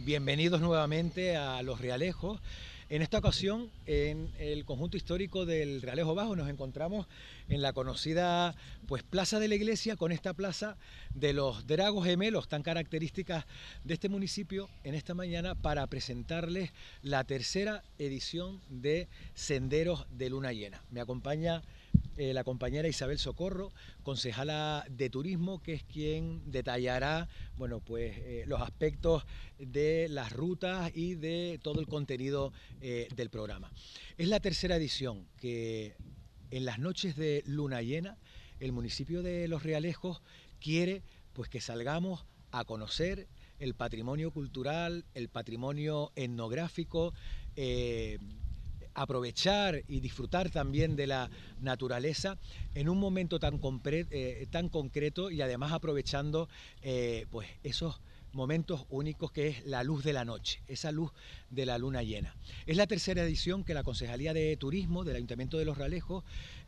Bienvenidos nuevamente a Los Realejos. En esta ocasión, en el conjunto histórico del Realejo Bajo, nos encontramos en la conocida Plaza de la Iglesia, con esta plaza de los dragos gemelos tan características de este municipio, en esta mañana para presentarles la tercera edición de Senderos de Luna Llena. Me acompaña la compañera Isabel Socorro, concejala de Turismo, que es quien detallará los aspectos de las rutas y de todo el contenido del programa. Es la tercera edición que en las noches de luna llena el municipio de Los Realejos quiere que salgamos a conocer el patrimonio cultural, el patrimonio etnográfico, aprovechar y disfrutar también de la naturaleza en un momento tan concreto, y además aprovechando esos momentos únicos que es la luz de la noche, esa luz de la luna llena. Es la tercera edición que la Concejalía de Turismo del Ayuntamiento de Los Realejos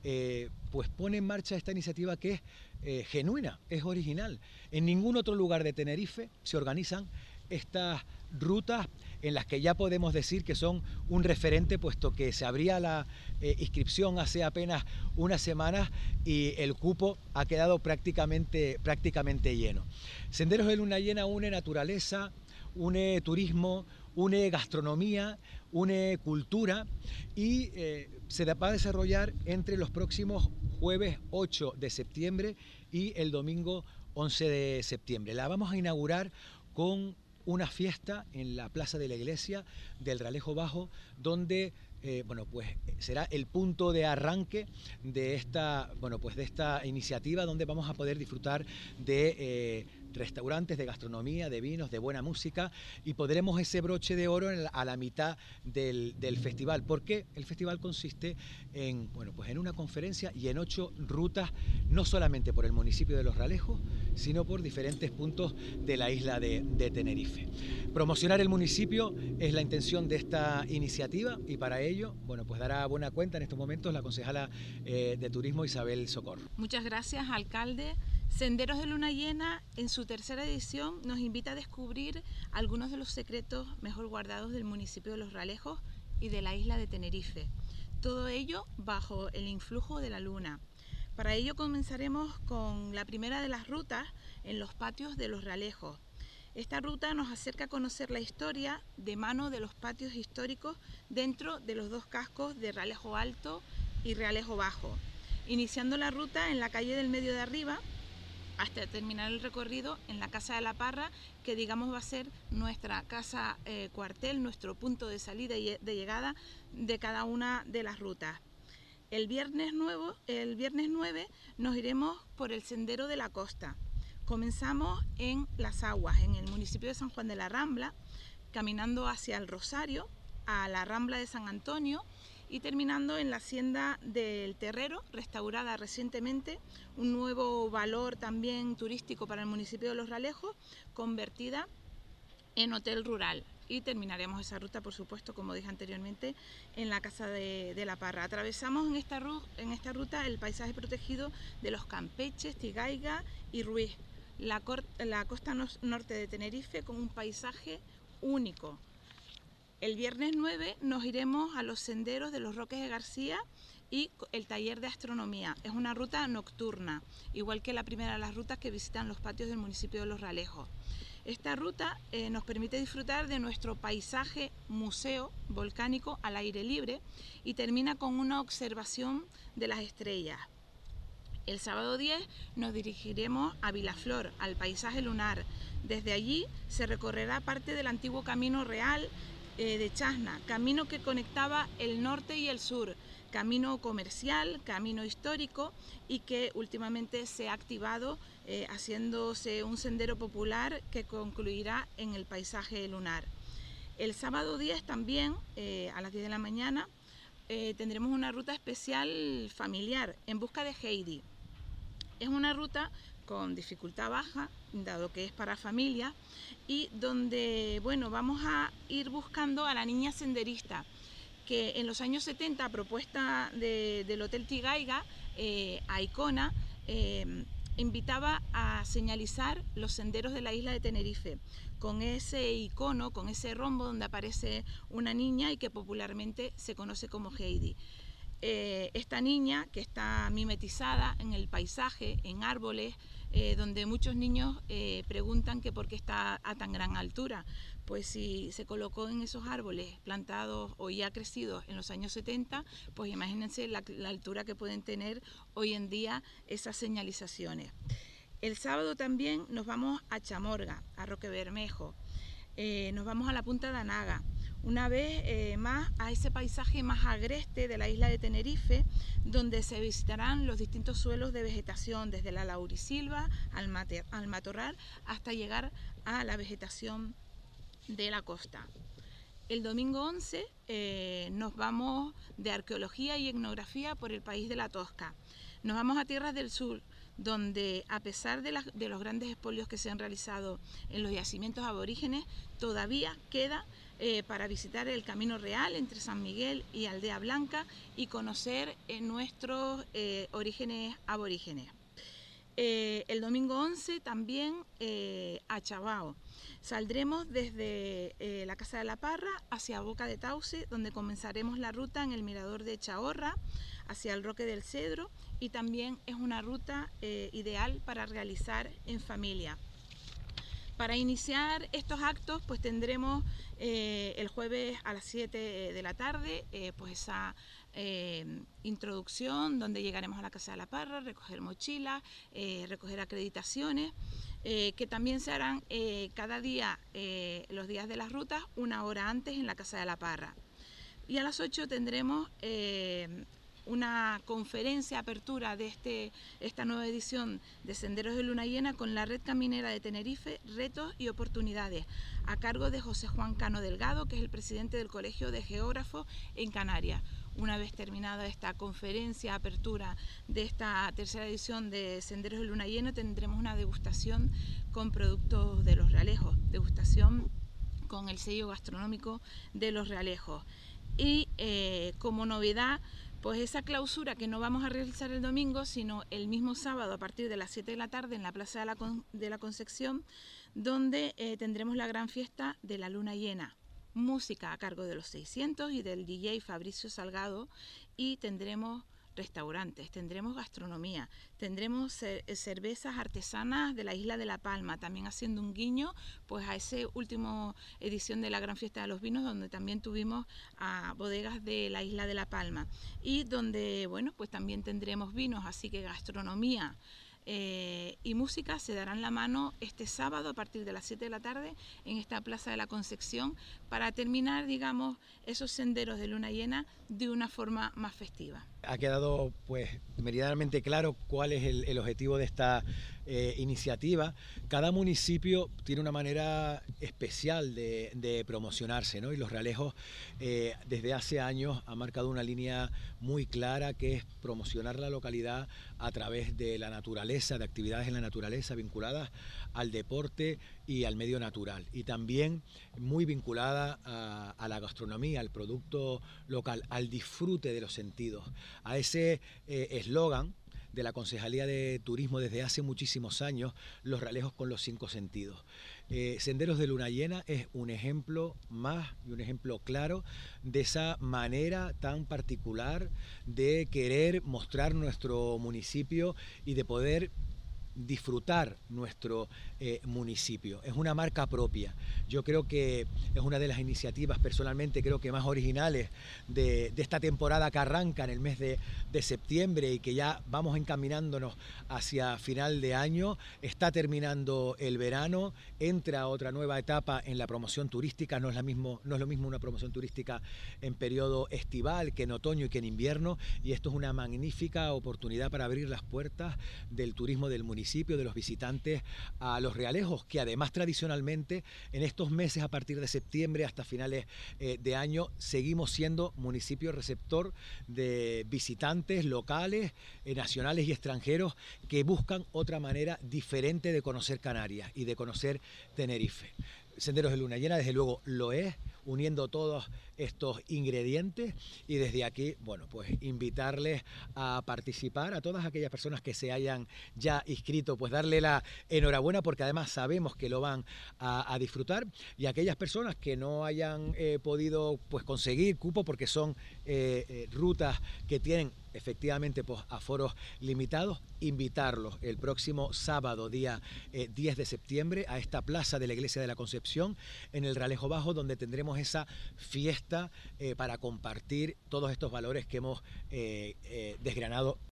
pone en marcha esta iniciativa, que es genuina, es original. En ningún otro lugar de Tenerife se organizan estas rutas en las que ya podemos decir que son un referente, puesto que se abría la inscripción hace apenas unas semanas y el cupo ha quedado prácticamente lleno. Senderos de Luna Llena une naturaleza, une turismo, une gastronomía, une cultura y se va a desarrollar entre los próximos jueves 8 de septiembre y el domingo 11 de septiembre. La vamos a inaugurar con una fiesta en la Plaza de la Iglesia del Realejo Bajo, donde será el punto de arranque de esta iniciativa, donde vamos a poder disfrutar de restaurantes, de gastronomía, de vinos, de buena música, y podremos ese broche de oro a la mitad del festival, porque el festival consiste en una conferencia y en 8 rutas, no solamente por el municipio de Los Realejos, sino por diferentes puntos de la isla de Tenerife. Promocionar el municipio es la intención de esta iniciativa, y para ello dará buena cuenta en estos momentos la concejala de Turismo, Isabel Socorro. Muchas gracias, alcalde. Senderos de Luna Llena, en su tercera edición, nos invita a descubrir algunos de los secretos mejor guardados del municipio de Los Realejos y de la isla de Tenerife. Todo ello bajo el influjo de la luna. Para ello comenzaremos con la primera de las rutas en los patios de Los Realejos. Esta ruta nos acerca a conocer la historia de mano de los patios históricos dentro de los dos cascos de Realejo Alto y Realejo Bajo, iniciando la ruta en la calle del Medio de Arriba hasta terminar el recorrido en la Casa de la Parra, que digamos va a ser nuestra casa cuartel, nuestro punto de salida y de llegada de cada una de las rutas. El viernes 9 nos iremos por el Sendero de la Costa. Comenzamos en Las Aguas, en el municipio de San Juan de la Rambla, caminando hacia el Rosario, a la Rambla de San Antonio, y terminando en la Hacienda del Terrero, restaurada recientemente, un nuevo valor también turístico para el municipio de Los Realejos, convertida en hotel rural. Y terminaremos esa ruta, por supuesto, como dije anteriormente, en la Casa de la Parra. Atravesamos en esta ruta el paisaje protegido de los Campeches, Tigaiga y Ruiz, la costa norte de Tenerife, con un paisaje único. El viernes 9 nos iremos a los senderos de los Roques de García y el taller de astronomía. Es una ruta nocturna, igual que la primera de las rutas que visitan los patios del municipio de Los Realejos. Esta ruta nos permite disfrutar de nuestro paisaje museo volcánico al aire libre y termina con una observación de las estrellas. El sábado 10 nos dirigiremos a Vilaflor, al paisaje lunar. Desde allí se recorrerá parte del antiguo camino real de Chasna, camino que conectaba el norte y el sur, camino comercial, camino histórico, y que últimamente se ha activado haciéndose un sendero popular que concluirá en el paisaje lunar. El sábado 10 también, a las 10 de la mañana, tendremos una ruta especial familiar, En Busca de Heidi. Es una ruta con dificultad baja, dado que es para familias, y donde vamos a ir buscando a la niña senderista, que en los años 70, a propuesta del Hotel Tigaiga, Aicona, invitaba a señalizar los senderos de la isla de Tenerife, con ese icono, con ese rombo donde aparece una niña y que popularmente se conoce como Heidi. Esta niña que está mimetizada en el paisaje, en árboles, donde muchos niños preguntan que por qué está a tan gran altura. Pues si se colocó en esos árboles plantados o ya crecidos en los años 70, pues imagínense la altura que pueden tener hoy en día esas señalizaciones. El sábado también nos vamos a Chamorga, a Roque Bermejo, nos vamos a la Punta de Anaga, una vez más a ese paisaje más agreste de la isla de Tenerife, donde se visitarán los distintos suelos de vegetación, desde la laurisilva al matorral, hasta llegar a la vegetación de la costa. El domingo 11 nos vamos de arqueología y etnografía por el país de la Tosca. Nos vamos a Tierras del Sur, donde a pesar de los grandes expolios que se han realizado en los yacimientos aborígenes, todavía queda para visitar el Camino Real entre San Miguel y Aldea Blanca y conocer nuestros orígenes aborígenes. El domingo 11 también a Chabao. Saldremos desde la Casa de la Parra hacia Boca de Tauce, donde comenzaremos la ruta en el mirador de Chahorra hacia el Roque del Cedro, y también es una ruta ideal para realizar en familia. Para iniciar estos actos pues tendremos el jueves a las 7 de la tarde pues esa introducción, donde llegaremos a la Casa de la Parra, recoger mochilas, recoger acreditaciones, que también se harán cada día, los días de las rutas, una hora antes en la Casa de la Parra. Y a las 8 tendremos una conferencia, apertura de esta nueva edición de Senderos de Luna Llena con la Red Caminera de Tenerife, retos y oportunidades, a cargo de José Juan Cano Delgado, que es el presidente del Colegio de Geógrafos en Canarias. Una vez terminada esta conferencia, apertura de esta tercera edición de Senderos de Luna Llena, tendremos una degustación con productos de Los Realejos, degustación con el sello gastronómico de Los Realejos. Y como novedad, pues esa clausura que no vamos a realizar el domingo, sino el mismo sábado a partir de las 7 de la tarde en la Plaza de la Concepción, donde tendremos la gran fiesta de la Luna Llena. Música a cargo de los 600 y del DJ Fabricio Salgado, y tendremos restaurantes, tendremos gastronomía, tendremos cervezas artesanas de la isla de La Palma, también haciendo un guiño pues a esa última edición de la Gran Fiesta de los Vinos, donde también tuvimos a bodegas de la isla de La Palma, y donde bueno pues también tendremos vinos, así que gastronomía y música se darán la mano este sábado a partir de las 7 de la tarde en esta Plaza de la Concepción, para terminar, digamos, esos senderos de Luna Llena de una forma más festiva. Ha quedado pues meridianamente claro cuál es el objetivo de esta iniciativa. Cada municipio tiene una manera especial de promocionarse, ¿no? Y Los Realejos desde hace años ha marcado una línea muy clara, que es promocionar la localidad a través de la naturaleza, de actividades en la naturaleza vinculadas al deporte y al medio natural, y también muy vinculada a la gastronomía, al producto local, al disfrute de los sentidos, a ese eslogan de la Concejalía de Turismo desde hace muchísimos años, Los Realejos con los 5 sentidos. Senderos de Luna Llena es un ejemplo más y un ejemplo claro de esa manera tan particular de querer mostrar nuestro municipio y de poder disfrutar nuestro municipio. Es una marca propia. Yo creo que es una de las iniciativas, personalmente creo que más originales de esta temporada que arranca en el mes de septiembre y que ya vamos encaminándonos hacia final de año. Está terminando el verano, entra otra nueva etapa en la promoción turística. No es lo mismo una promoción turística en periodo estival que en otoño y que en invierno, y esto es una magnífica oportunidad para abrir las puertas del turismo del municipio, de los visitantes a Los Realejos, que además tradicionalmente en estos meses a partir de septiembre hasta finales de año seguimos siendo municipio receptor de visitantes locales, nacionales y extranjeros que buscan otra manera diferente de conocer Canarias y de conocer Tenerife. Senderos de Luna Llena desde luego lo es uniendo todos estos ingredientes, y desde aquí, bueno, pues invitarles a participar, a todas aquellas personas que se hayan ya inscrito, pues darle la enhorabuena, porque además sabemos que lo van a disfrutar, y aquellas personas que no hayan podido pues conseguir cupo porque son rutas que tienen efectivamente pues aforos limitados, invitarlos el próximo sábado, día 10 de septiembre, a esta plaza de la Iglesia de la Concepción, en el Realejo Bajo, donde tendremos esa fiesta para compartir todos estos valores que hemos desgranado